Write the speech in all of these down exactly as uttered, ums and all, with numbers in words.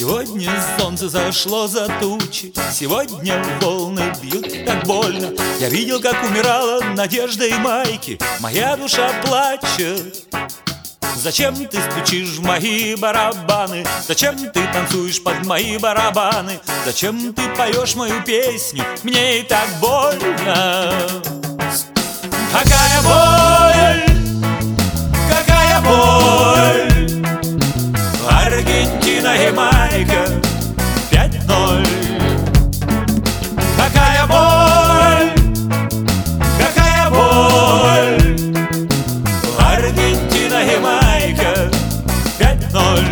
Сегодня солнце зашло за тучи, сегодня волны бьют так больно. Я видел, как умирала надежда и майки, моя душа плачет. Зачем ты стучишь в мои барабаны? Зачем ты танцуешь под мои барабаны? Зачем ты поешь мою песню? Мне и так больно. Какая боль, какая боль. Аргентина, Ямайка, пять ноль. Какая боль, какая боль. Аргентина, Ямайка, пять ноль.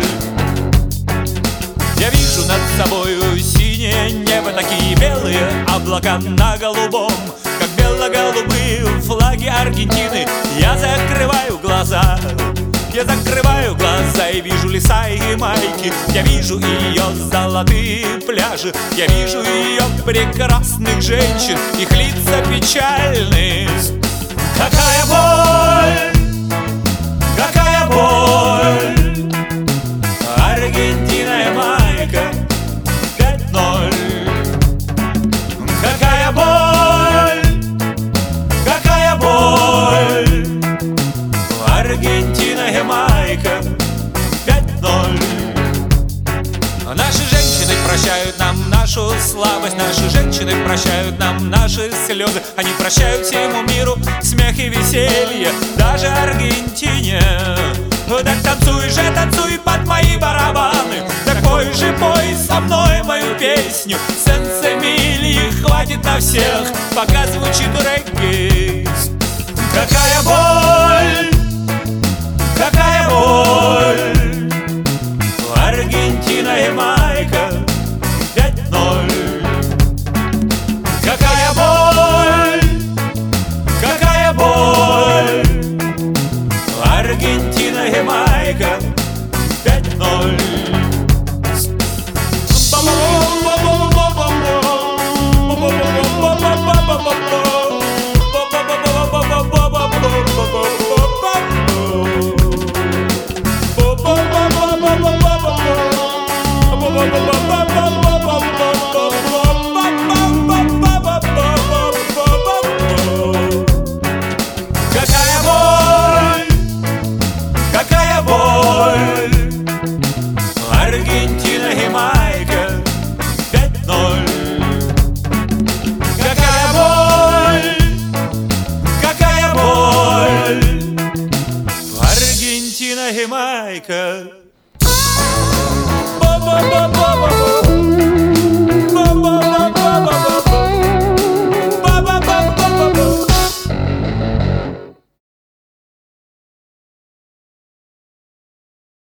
Я вижу над собою синее небо, такие белые облака на голубом, как бело-голубые флаги Аргентины. Я закрываю глаза, я закрываю глаза и вижу леса и Ямайки. Я вижу ее золотые пляжи, я вижу ее прекрасных женщин, их лица печальные. Какая боль, какая боль. Аргентина, Ямайка, пять ноль. Какая боль, какая боль. Аргентина, Ямайка, пять ноль. Наши женщины прощают нам нашу слабость, наши женщины прощают нам наши слезы. Они прощают всему миру смех и веселье, даже Аргентине. Ну так танцуй же, танцуй под мои барабаны, так пой же, пой со мной мою песню. Сенс-Эмилии хватит на всех, пока звучит регги. Какая боль, какая боль. Аргентина, Ямайка, пять ноль. Какая боль, какая боль. Аргентина, Ямайка, пять ноль. Какая боль, какая боль. Аргентина, Ямайка, пять ноль. Какая боль, какая боль. Аргентина, Ямайка. Ba ba ba